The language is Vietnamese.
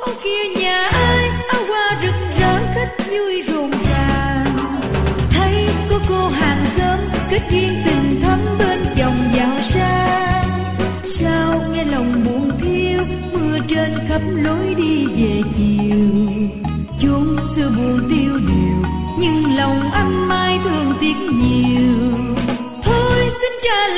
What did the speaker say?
Ô kia nhà ai áo hoa rực rỡ, khách vui rộn ràng. Thấy có cô hàng xóm kết duyên tình thắm bên chồng giàu sang. Sao nghe lòng buồn thiêu, mưa trên khắp lối đi về chiều. Chốn xưa buồn tiêu điều, nhưng lòng anh mai thương tiếc nhiều. Thôi xin trả